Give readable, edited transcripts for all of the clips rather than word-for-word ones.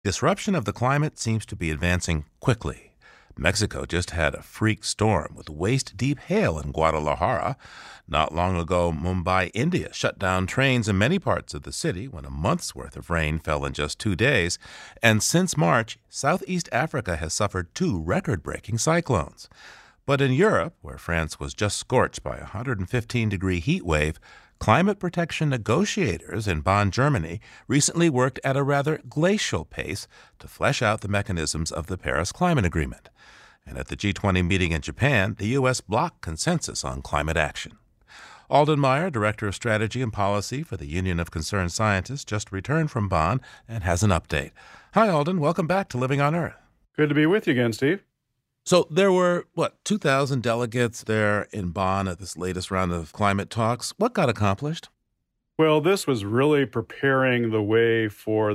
Disruption of the climate seems to be advancing quickly. Mexico just had a freak storm with waist-deep hail in Guadalajara. Not long ago, Mumbai, India shut down trains in many parts of the city when a month's worth of rain fell in just 2 days. And since March, Southeast Africa has suffered two record-breaking cyclones. But in Europe, where France was just scorched by a 115-degree heat wave, climate protection negotiators in Bonn, Germany, recently worked at a rather glacial pace to flesh out the mechanisms of the Paris Climate Agreement. And at the G20 meeting in Japan, the U.S. blocked consensus on climate action. Alden Meyer, Director of Strategy and Policy for the Union of Concerned Scientists, just returned from Bonn and has an update. Hi, Alden. Welcome back to Living on Earth. Good to be with you again, Steve. So there were, 2,000 delegates there in Bonn at this latest round of climate talks. What got accomplished? Well, this was really preparing the way for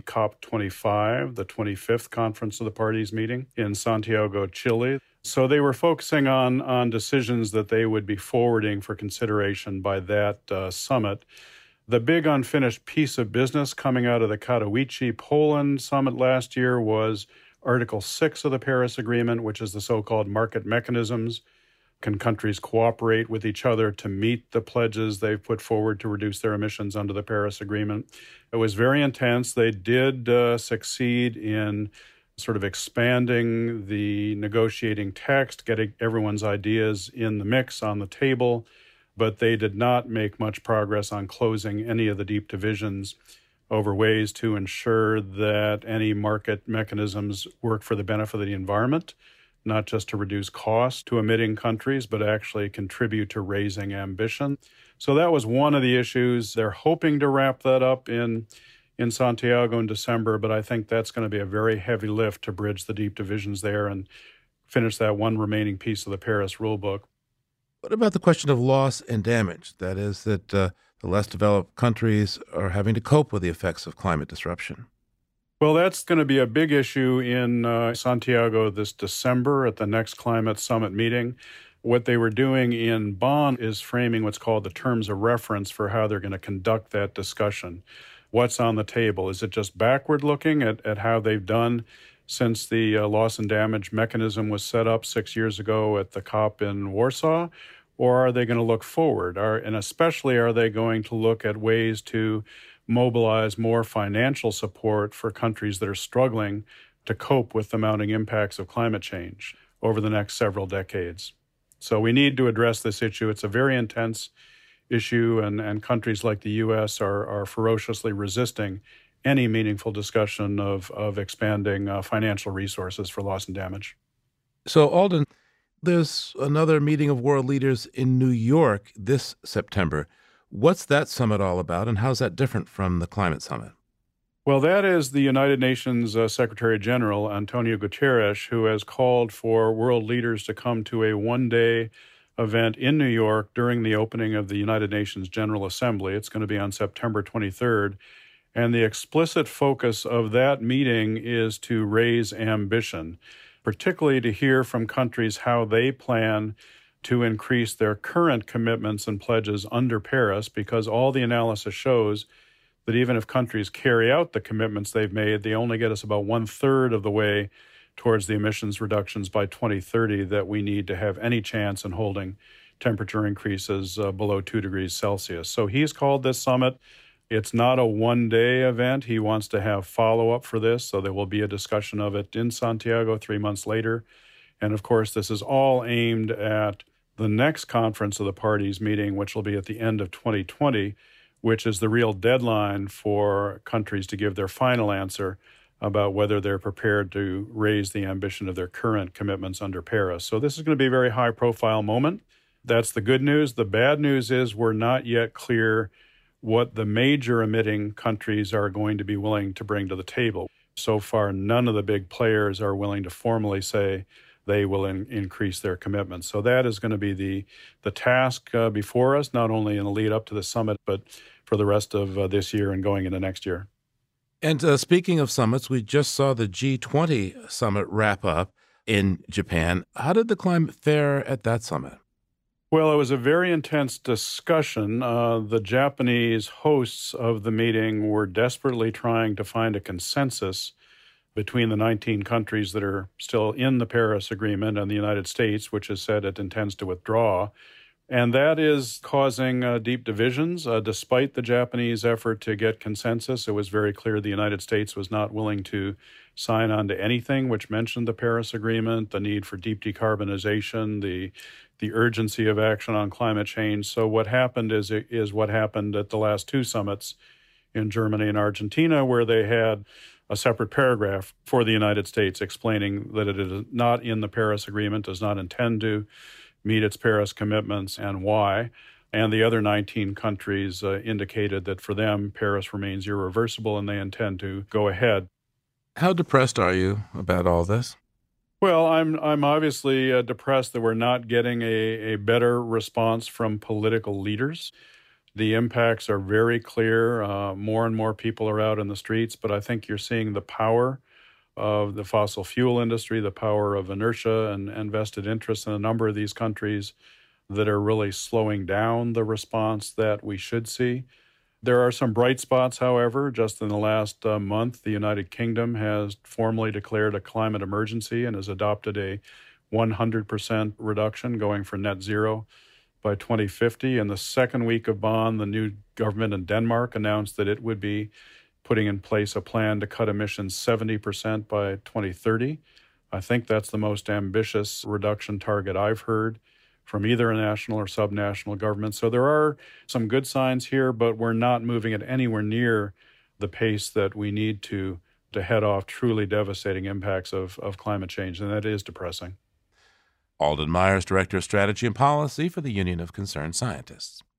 COP25, the 25th Conference of the Parties meeting in Santiago, Chile. So they were focusing on decisions that they would be forwarding for consideration by that summit. The big unfinished piece of business coming out of the Katowice, Poland summit last year was Article 6 of the Paris Agreement, which is the so-called market mechanisms. Can countries cooperate with each other to meet the pledges they've put forward to reduce their emissions under the Paris Agreement? It was very intense. They did succeed in sort of expanding the negotiating text, getting everyone's ideas in the mix on the table, but they did not make much progress on closing any of the deep divisions over ways to ensure that any market mechanisms work for the benefit of the environment, not just to reduce costs to emitting countries, but actually contribute to raising ambition. So that was one of the issues. They're hoping to wrap that up in Santiago in December, but I think that's going to be a very heavy lift to bridge the deep divisions there and finish that one remaining piece of the Paris rulebook. What about the question of loss and damage? That is, that the less developed countries are having to cope with the effects of climate disruption. Well, that's going to be a big issue in Santiago this December at the next climate summit meeting. What they were doing in Bonn is framing what's called the terms of reference for how they're going to conduct that discussion. What's on the table? Is it just backward looking at how they've done since the loss and damage mechanism was set up 6 years ago at the COP in Warsaw? Or are they going to look forward? And especially, are they going to look at ways to mobilize more financial support for countries that are struggling to cope with the mounting impacts of climate change over the next several decades? So we need to address this issue. It's a very intense issue, and countries like the U.S. are ferociously resisting any meaningful discussion of expanding financial resources for loss and damage. So, Alden, there's another meeting of world leaders in New York this September. What's that summit all about, and how's that different from the climate summit? Well, that is the United Nations Secretary General, Antonio Guterres, who has called for world leaders to come to a one-day event in New York during the opening of the United Nations General Assembly. It's going to be on September 23rd. And the explicit focus of that meeting is to raise ambition, particularly to hear from countries how they plan to increase their current commitments and pledges under Paris, because all the analysis shows that even if countries carry out the commitments they've made, they only get us about 1/3 of the way towards the emissions reductions by 2030 that we need to have any chance in holding temperature increases below 2 degrees Celsius. So he's called this summit. It's not a one-day event. He wants to have follow-up for this, so there will be a discussion of it in Santiago 3 months later. And of course, this is all aimed at the next Conference of the Parties meeting, which will be at the end of 2020, which is the real deadline for countries to give their final answer about whether they're prepared to raise the ambition of their current commitments under Paris. So this is going to be a very high-profile moment. That's the good news. The bad news is we're not yet clear what the major emitting countries are going to be willing to bring to the table. So far, none of the big players are willing to formally say they will increase their commitments. So that is going to be the task before us, not only in the lead up to the summit, but for the rest of this year and going into next year. And speaking of summits, we just saw the G20 summit wrap up in Japan. How did the climate fare at that summit? Well, it was a very intense discussion. The Japanese hosts of the meeting were desperately trying to find a consensus between the 19 countries that are still in the Paris Agreement and the United States, which has said it intends to withdraw. And that is causing deep divisions. Despite the Japanese effort to get consensus, it was very clear the United States was not willing to sign on to anything which mentioned the Paris Agreement, the need for deep decarbonization, the urgency of action on climate change. So what happened is what happened at the last two summits in Germany and Argentina, where they had a separate paragraph for the United States explaining that it is not in the Paris Agreement, does not intend to meet its Paris commitments, and why. And the other 19 countries indicated that for them, Paris remains irreversible and they intend to go ahead. How depressed are you about all this? Well, I'm obviously depressed that we're not getting a better response from political leaders. The impacts are very clear. More and more people are out in the streets, but I think you're seeing the power of the fossil fuel industry, the power of inertia and vested interests in a number of these countries that are really slowing down the response that we should see. There are some bright spots, however. Just in the last month, the United Kingdom has formally declared a climate emergency and has adopted a 100% reduction, going for net zero by 2050. In the second week of Bonn, the new government in Denmark announced that it would be putting in place a plan to cut emissions 70% by 2030. I think that's the most ambitious reduction target I've heard from either a national or subnational government. So there are some good signs here, but we're not moving at anywhere near the pace that we need to head off truly devastating impacts of climate change, and that is depressing. Alden Myers, Director of Strategy and Policy for the Union of Concerned Scientists.